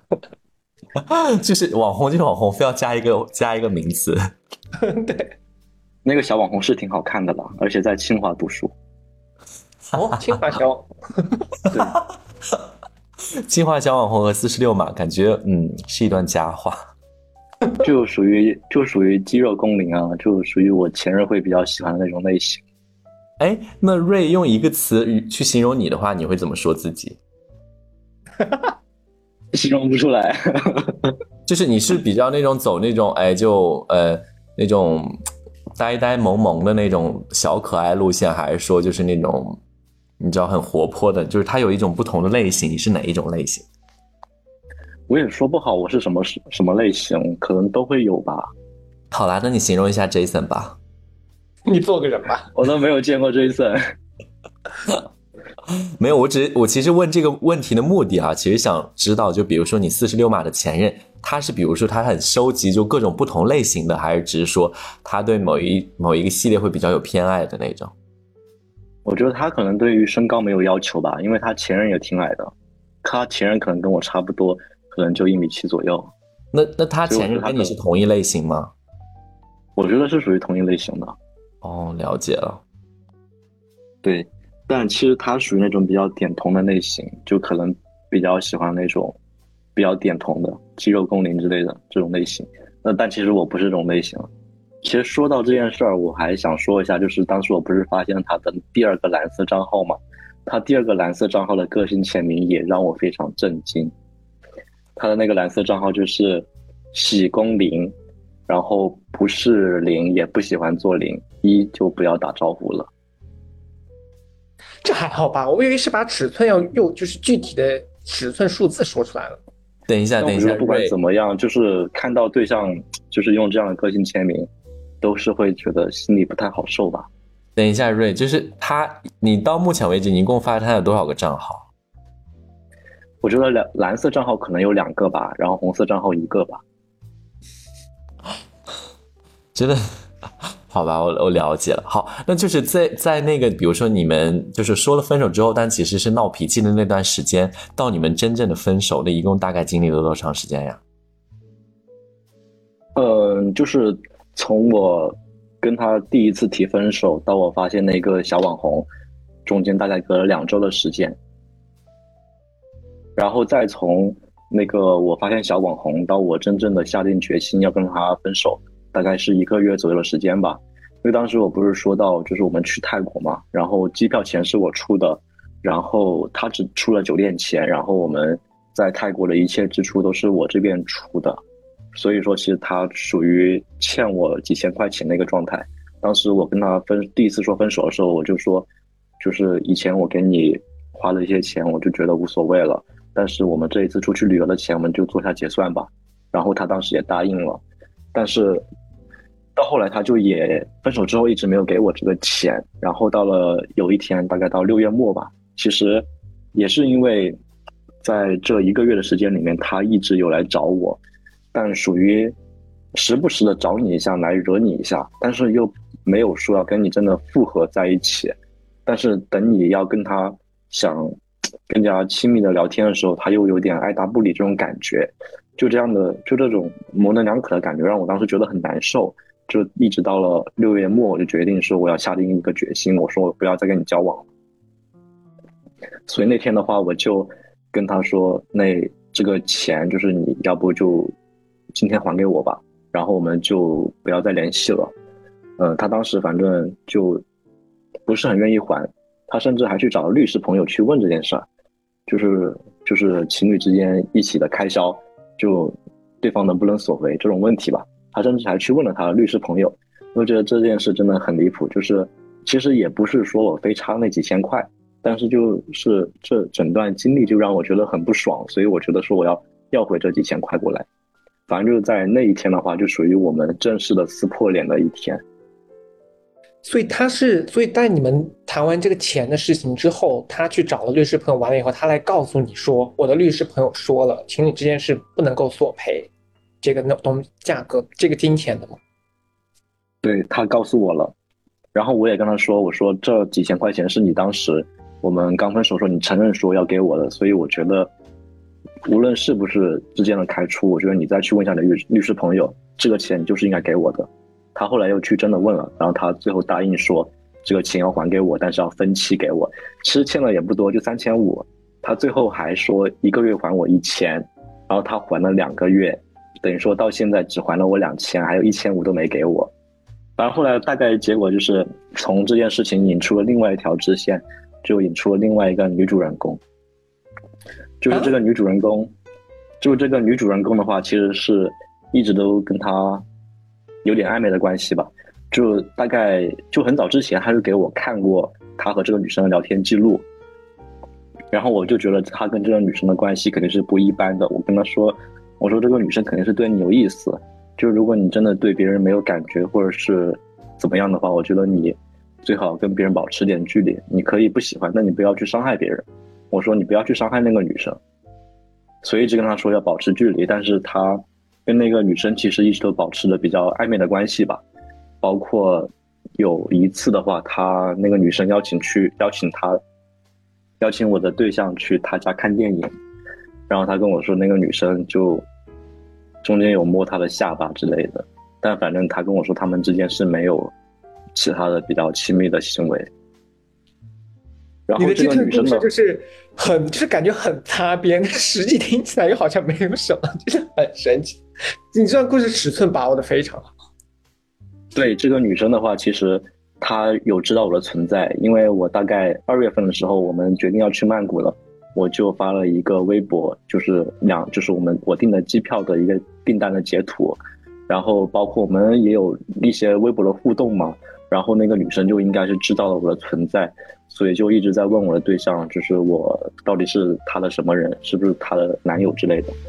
就是网红就网红，非要加一个名词。 对， 那个小网红是挺好看的了，而且在清华读书。 哦，清华小网红。 对，清华小网红和46码，感觉是一段佳话。 就属于肌肉公灵啊，就属于我前任会比较喜欢的那种类型。 哎，那瑞用一个词去形容你的话，你会怎么说自己？ 形容不出来。 就是你是比较那种走那种那种呆呆萌萌的那种小可爱路线，还是说就是那种你知道很活泼的？就是它有一种不同的类型，你是哪一种类型？ 我也说不好我是什么类型，可能都会有吧。 好啦，那你形容一下 Jason 吧。 你做个人吧。 我都没有见过 Jason。 没有，我其实问这个问题的目的啊，其实想知道，就比如说你46码的前任，他是比如说他很收集就各种不同类型的，还是只是说他对某一个系列会比较有偏爱的那种？ 我觉得他可能对于身高没有要求吧，因为他前任也挺矮的，他前任可能跟我差不多，可能就1.7米左右。 那他前任跟你是同一类型吗？ 我觉得是属于同一类型的。 哦，了解了。 对，但其实他属于那种比较点头的类型，就可能比较喜欢那种比较点头的肌肉公灵之类的这种类型。但其实我不是这种类型。其实说到这件事儿，我还想说一下，就是当时我不是发现他的第2个蓝色账号嘛，他第2个蓝色账号的个性签名也让我非常震惊。他的那个蓝色账号就是喜公零，然后不是零也不喜欢做零，一就不要打招呼了。 这还好吧？我以为是把尺寸要用就是具体的尺寸数字说出来了。 等一下， 不管怎么样，就是看到对象就是用这样的个性签名，都是会觉得心里不太好受吧。 等一下，瑞，就是你到目前为止，你一共发他有多少个账号？ 我觉得蓝色账号可能有2个吧，然后红色账号1个吧。 真的，好吧，我了解了。好，那就是在那个，比如说你们就是说了分手之后，但其实是闹脾气的那段时间，到你们真正的分手的，一共大概经历了多长时间呀？ 就是从我跟他第一次提分手到我发现那个小网红，中间大概隔了2周的时间。然后再从那个我发现小网红到我真正的下定决心要跟他分手，大概是1个月左右的时间吧。因为当时我不是说到就是我们去泰国嘛，然后机票钱是我出的，然后他只出了酒店钱，然后我们在泰国的一切支出都是我这边出的，所以说其实他属于欠我几千块钱的一个状态。当时我跟他第一次说分手的时候，我就说就是以前我给你花了一些钱，我就觉得无所谓了，但是我们这一次出去旅游的钱我们就做下结算吧。然后他当时也答应了，但是到后来他就也分手之后一直没有给我这个钱。然后到了有一天大概到6月末吧，其实也是因为在这1个月的时间里面他一直有来找我，但属于时不时的找你一下来惹你一下，但是又没有说要跟你真的复合在一起。但是等你要跟他想更加亲密的聊天的时候，他又有点爱答不理这种感觉，就这种模棱两可的感觉让我当时觉得很难受。就一直到了6月末，我就决定说我要下定一个决心，我说我不要再跟你交往了。所以那天的话，我就跟他说，那这个钱就是你要不就今天还给我吧，然后我们就不要再联系了。他当时反正就不是很愿意还，他甚至还去找了律师朋友去问这件事儿，就是情侣之间一起的开销，就对方能不能索回这种问题吧。他甚至还去问了他的律师朋友。我觉得这件事真的很离谱，就是其实也不是说我非差那几千块，但是就是这整段经历就让我觉得很不爽，所以我觉得说我要回这几千块过来。反正就是在那一天的话，就属于我们正式的撕破脸的一天。 所以在你们谈完这个钱的事情之后，他去找了律师朋友，完了以后，他来告诉你说，我的律师朋友说了，情侣之间是不能够索赔这个价格这个金钱的吗？ 对，他告诉我了，然后我也跟他说，我说这几千块钱是你当时我们刚分手的时候你承认说要给我的，所以我觉得无论是不是之间的开出，我觉得你再去问一下你的律师朋友，这个钱就是应该给我的。他后来又去真的问了，然后他最后答应说这个钱要还给我，但是要分期给我，其实欠了也不多，就3500。他最后还说1个月还我1000，然后他还了2个月，等于说到现在只还了我2000，还有1500都没给我。反正后来大概结果就是从这件事情引出了另外一条支线，就引出了另外一个女主人公。就是这个女主人公的话，其实是一直都跟他有点暧昧的关系吧。就大概就很早之前他就给我看过他和这个女生的聊天记录，然后我就觉得他跟这个女生的关系肯定是不一般的。我跟他说，我说这个女生肯定是对你有意思，就如果你真的对别人没有感觉或者是怎么样的话，我觉得你最好跟别人保持点距离。你可以不喜欢，但你不要去伤害别人。我说你不要去伤害那个女生，所以一直跟他说要保持距离。但是他跟那个女生其实一直都保持着比较暧昧的关系吧。包括有一次的话，他那个女生邀请我的对象去他家看电影，然后他跟我说那个女生就中间有摸他的下巴之类的，但反正他跟我说他们之间是没有其他的比较亲密的行为。然后这个女生呢， 就是感觉很擦边，但实际听起来又好像没有什么，就是很神奇。你这段故事尺寸把握的非常好。 对，这个女生的话，其实她有知道我的存在，因为我大概2月份的时候，我们决定要去曼谷了，我就发了一个微博，就是我订的机票的一个订单的截图，然后包括我们也有一些微博的互动嘛，然后那个女生就应该是知道了我的存在，所以就一直在问我的对象，就是我到底是她的什么人，是不是她的男友之类的。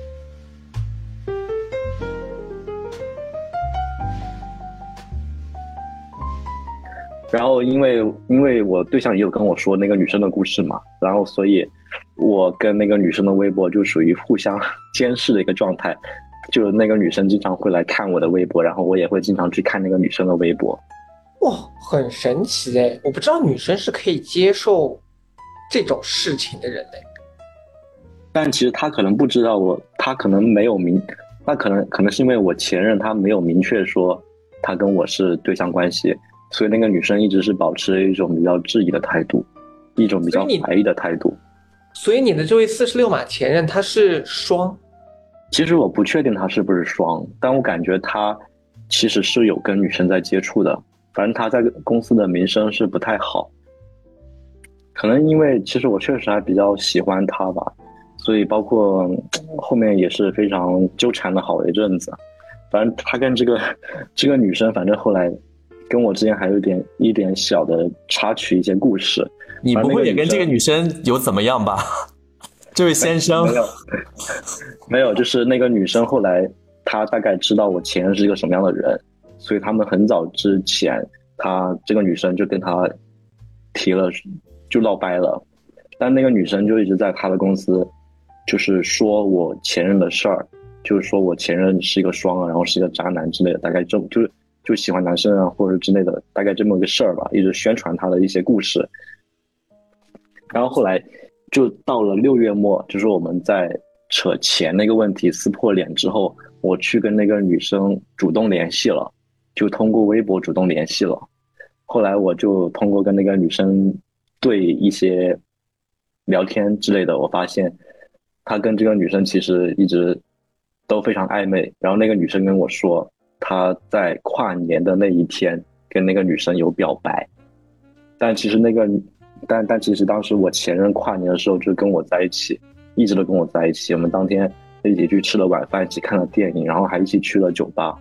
然后因为我对象也有跟我说那个女生的故事嘛，然后所以我跟那个女生的微博就属于互相监视的一个状态，就那个女生经常会来看我的微博，然后我也会经常去看那个女生的微博。 哇，很神奇哎！我不知道女生是可以接受这种事情的人哎。 但其实她可能不知道她可能没有那可能是因为我前任他没有明确说他跟我是对象关系，所以那个女生一直是保持一种比较质疑的态度，一种比较怀疑的态度。 所以你的这位46码前任他是双？ 其实我不确定他是不是双，但我感觉他其实是有跟女生在接触的，反正他在公司的名声是不太好。可能因为其实我确实还比较喜欢他吧，所以包括后面也是非常纠缠了好一阵子。反正他跟这个女生，反正后来跟我之间还有一点小的插曲，一些故事。 你不会也跟这个女生有怎么样吧？这位先生， 没有，就是那个女生后来她大概知道我前任是一个什么样的人，所以他们很早之前，这个女生就跟他提了，就闹掰了。但那个女生就一直在她的公司，就是说我前任的事儿，就是说我前任是一个双，然后是一个渣男之类的，大概就喜欢男生啊或者之类的，大概这么一个事儿吧，一直宣传他的一些故事。然后后来就到了6月末，就是我们在扯钱那个问题撕破脸之后，我去跟那个女生主动联系了，就通过微博主动联系了。后来我就通过跟那个女生对一些聊天之类的，我发现她跟这个女生其实一直都非常暧昧。然后那个女生跟我说，她在跨年的那一天跟那个女生有表白，但其实但其实当时我前任跨年的时候就跟我在一起，一直都跟我在一起。我们当天一起去吃了晚饭，一起看了电影，然后还一起去了酒吧。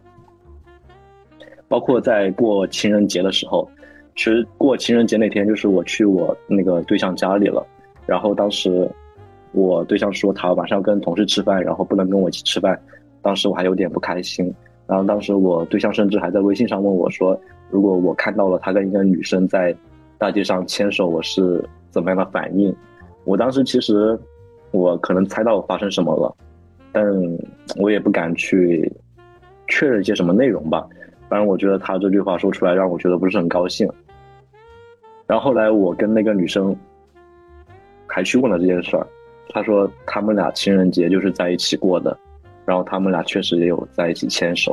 包括在过情人节的时候，其实过情人节那天就是我去我那个对象家里了，然后当时我对象说他晚上要跟同事吃饭，然后不能跟我一起吃饭，当时我还有点不开心。然后当时我对象甚至还在微信上问我说，如果我看到了他跟一个女生在大街上牵手，我是怎么样的反应。我当时其实我可能猜到发生什么了，但我也不敢去确认一些什么内容吧。反正我觉得他这句话说出来让我觉得不是很高兴。然后后来我跟那个女生还去问了这件事儿，她说他们俩情人节就是在一起过的，然后他们俩确实也有在一起牵手。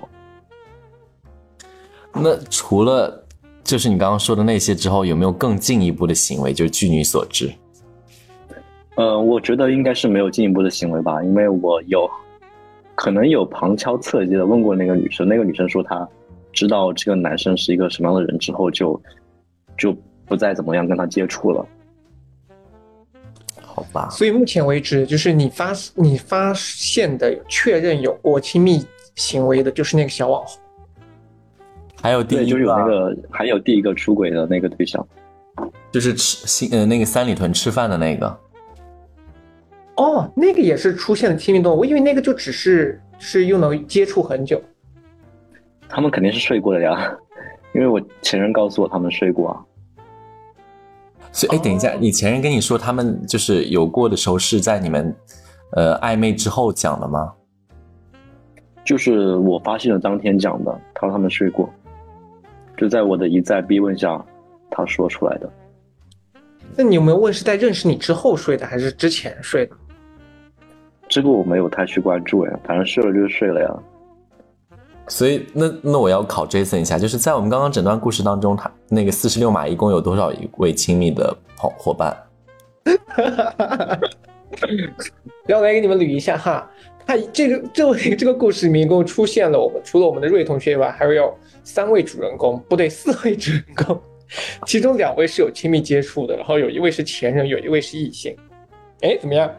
那除了就是你刚刚说的那些之后，有没有更进一步的行为？就是据你所知。 我觉得应该是没有进一步的行为吧，因为我可能有旁敲侧击的问过那个女生，那个女生说她知道这个男生是一个什么样的人之后就不再怎么样跟他接触了。 好吧。 所以目前为止，就是你发现的确认有过亲密行为的，就是那个小网红。 还有第一个， 就是还有第一个出轨的那个对象， 就是那个三里屯吃饭的那个。 哦，那个也是出现了亲密动作，我以为那个就只是又能接触很久。 他们肯定是睡过的呀， 因为我前任告诉我他们睡过啊。 所以，等一下，你前任跟你说他们就是有过的时候是在你们暧昧之后讲的吗？ 就是我发现了当天讲的，他说他们睡过，就在我的一再逼问下，他说出来的。 那你有没有问是在认识你之后睡的，还是之前睡的？ 这个我没有太去关注呀，反正睡了就是睡了呀。 所以那我要考 Jason 一下，就是在我们刚刚整段故事当中，他那个46码一共有多少位亲密的伙伴？ 让我来给你们捋一下哈，他这个故事里面一共出现了除了我们的瑞同学以外，还有3位主人公，不对，4位主人公，其中2位是有亲密接触的，然后有1位是前任，有1位是异性。哎，怎么样？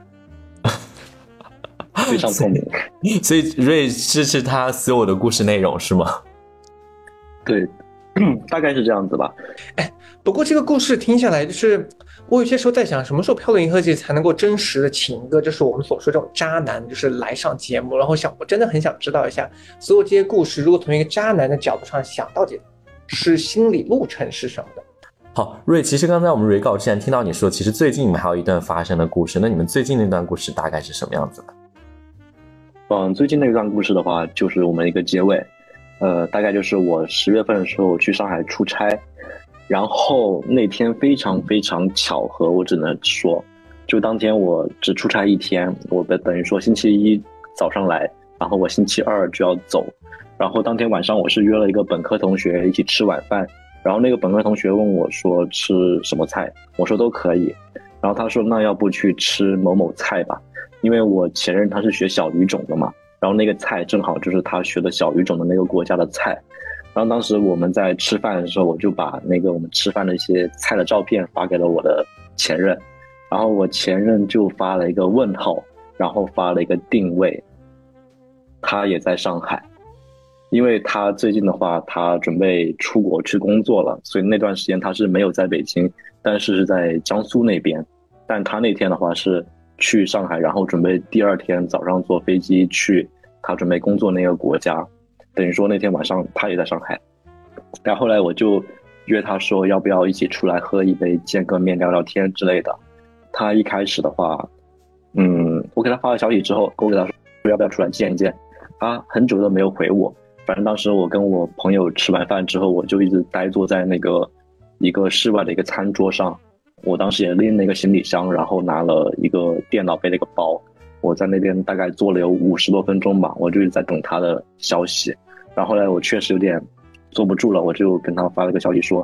非常聪明。 所以瑞支持他所有的故事内容是吗？ 对，大概是这样子吧。 哎，不过这个故事听下来，就是我有些时候在想，什么时候漂流银河系才能够真实的请一个就是我们所说这种渣男，就是来上节目，然后我真的很想知道一下，所有这些故事如果从一个渣男的角度上想，到底是心理路程是什么的？ 好，瑞，其实刚才我们 re 稿之前听到你说，其实最近你们还有一段发生的故事，那你们最近那段故事大概是什么样子的？ 最近那段故事的话，就是我们一个结尾，大概就是我10月份的时候去上海出差，然后那天非常非常巧合，我只能说，就当天我只出差1天，我等于说星期1早上来，然后我星期2就要走，然后当天晚上我是约了一个本科同学一起吃晚饭，然后那个本科同学问我说吃什么菜，我说都可以，然后他说那要不去吃某某菜吧。因为我前任他是学小语种的嘛，然后那个菜正好就是他学的小语种的那个国家的菜，然后当时我们在吃饭的时候，我就把那个我们吃饭的一些菜的照片发给了我的前任，然后我前任就发了一个问号，然后发了一个定位，他也在上海，因为他最近的话他准备出国去工作了，所以那段时间他是没有在北京，但是是在江苏那边，但他那天的话是去上海，然后准备第2天早上坐飞机去他准备工作那个国家，等于说那天晚上他也在上海。但后来我就约他说要不要一起出来喝一杯，见个面聊聊天之类的。他一开始的话我给他发了消息之后，我给他说要不要出来见一见，他很久都没有回我。反正当时我跟我朋友吃完饭之后，我就一直呆坐在那个一个室外的一个餐桌上，我当时也拎了一个行李箱，然后拿了一个电脑，背了一个包，我在那边大概坐了有50多分钟吧，我就一直在等他的消息。然后后来我确实有点坐不住了，我就跟他发了个消息说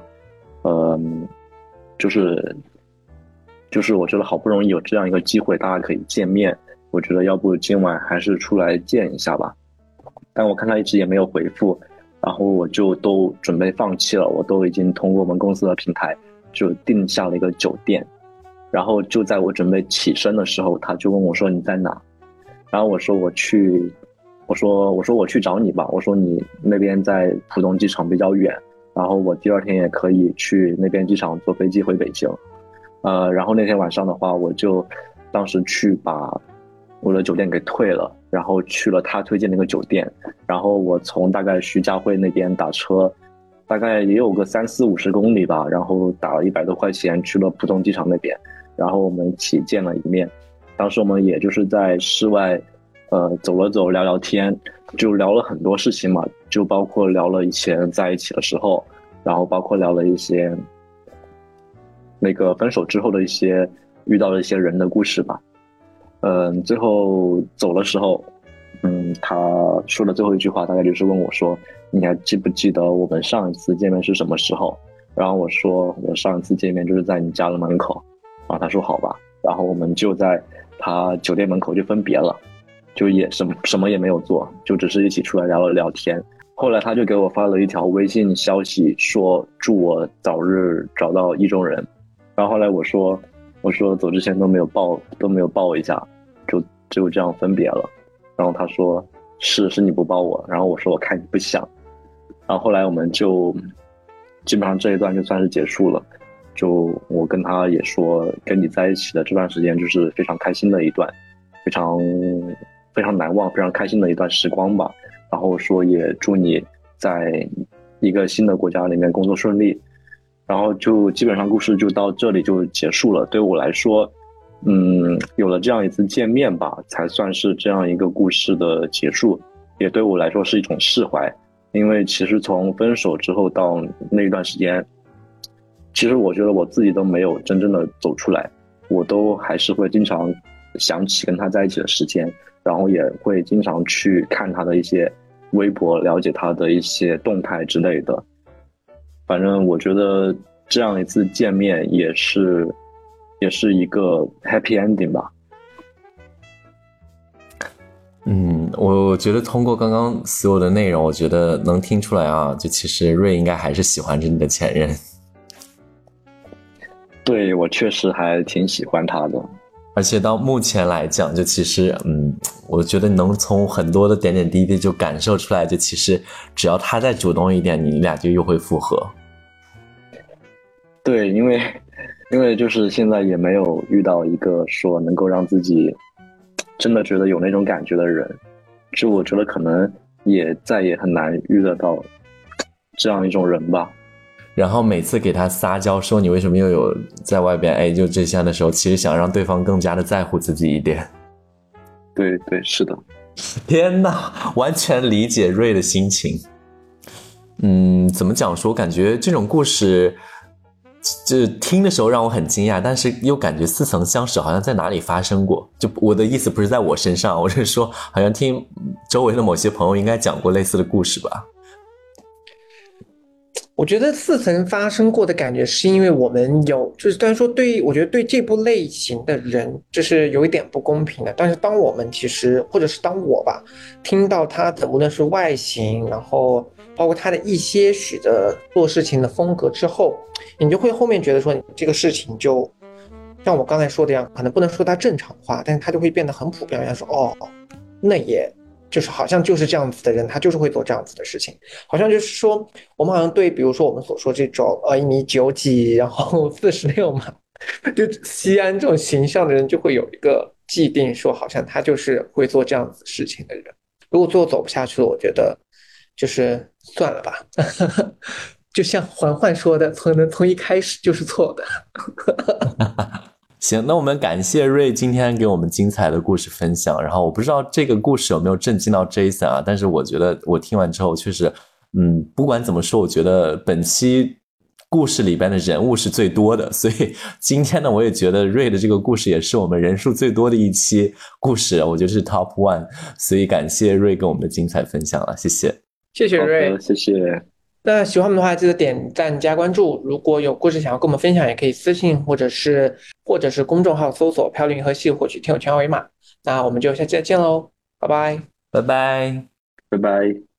就是我觉得好不容易有这样一个机会大家可以见面，我觉得要不今晚还是出来见一下吧。但我看他一直也没有回复，然后我就都准备放弃了，我都已经通过我们公司的平台就订下了一个酒店，然后就在我准备起身的时候，他就问我说你在哪？然后我说我去找你吧，我说你那边在浦东机场比较远，然后我第2天也可以去那边机场坐飞机回北京。然后那天晚上的话，我就当时去把我的酒店给退了，然后去了他推荐那个酒店，然后我从大概徐家汇那边打车，大概也有个30-50公里吧，然后打了100多块钱去了浦东机场那边，然后我们一起见了一面。当时我们也就是在室外走了走，聊聊天，就聊了很多事情嘛，就包括聊了以前在一起的时候，然后包括聊了一些那个分手之后的一些遇到的一些人的故事吧。最后走的时候，他说的最后一句话大概就是问我说你还记不记得我们上一次见面是什么时候？然后我说我上一次见面就是在你家的门口，然后他说好吧，然后我们就在他酒店门口就分别了，就也什么也没有做，就只是一起出来聊了聊天。后来他就给我发了一条微信消息说祝我早日找到意中人，然后后来我说走之前都没有抱一下，就这样分别了。然后他说是你不抱我，然后我说我看你不想，然后后来我们就基本上这一段就算是结束了。就我跟他也说跟你在一起的这段时间就是非常开心的一段，非常非常难忘非常开心的一段时光吧。然后说也祝你在一个新的国家里面工作顺利，然后就基本上故事就到这里就结束了。对我来说，有了这样一次见面吧，才算是这样一个故事的结束，也对我来说是一种释怀。因为其实从分手之后到那一段时间，其实我觉得我自己都没有真正的走出来，我都还是会经常想起跟他在一起的时间，然后也会经常去看他的一些微博，了解他的一些动态之类的。反正我觉得这样一次见面也是一个 happy ending 吧。 我觉得通过刚刚所有的内容，我觉得能听出来啊，就其实瑞应该还是喜欢着你的前任。 对，我确实还挺喜欢他的。 而且到目前来讲，就其实我觉得能从很多的点点滴滴就感受出来，就其实只要他再主动一点，你俩就又会复合。 对，因为就是现在也没有遇到一个说能够让自己真的觉得有那种感觉的人，就我觉得可能也再也很难遇得到这样一种人吧。 然后每次给他撒娇说你为什么又有在外边就这些的时候，其实想让对方更加的在乎自己一点。 对对，是的。 天哪，完全理解瑞的心情。怎么讲说，我感觉这种故事就听的时候让我很惊讶，但是又感觉似曾相识，好像在哪里发生过。就我的意思不是在我身上，我是说好像听周围的某些朋友应该讲过类似的故事吧。 我觉得似曾发生过的感觉是因为我们就是虽然说我觉得对这部类型的人就是有一点不公平的，但是当我们其实或者是当我吧听到他的无论是外形，然后包括他的一些许的做事情的风格之后，你就会后面觉得说你这个事情就像我刚才说的一样，可能不能说它正常化，但是它就会变得很普遍，人家说那也就是好像就是这样子的人，他就是会做这样子的事情，好像就是说我们好像对比如说我们所说这种1米9几然后46嘛，就西安这种形象的人就会有一个既定说好像他就是会做这样子事情的人。如果最后走不下去了，我觉得就是算了吧。就像环环说的，从一开始就是错的。 行，那我们感谢瑞今天给我们精彩的故事分享。然后我不知道这个故事有没有震惊到 Jason 啊，但是我觉得我听完之后确实，不管怎么说，我觉得本期故事里边的人物是最多的，所以今天呢，我也觉得瑞的这个故事也是我们人数最多的一期故事，我觉得是 Top 1，所以感谢瑞跟我们的精彩分享了，谢谢。 谢谢瑞， 谢谢。 那喜欢我们的话，记得点赞加关注。如果有故事想要跟我们分享，也可以私信或者是公众号搜索“飘零和系”获取听友群二维码。那我们就下期再见喽，拜拜， 拜拜， 拜拜。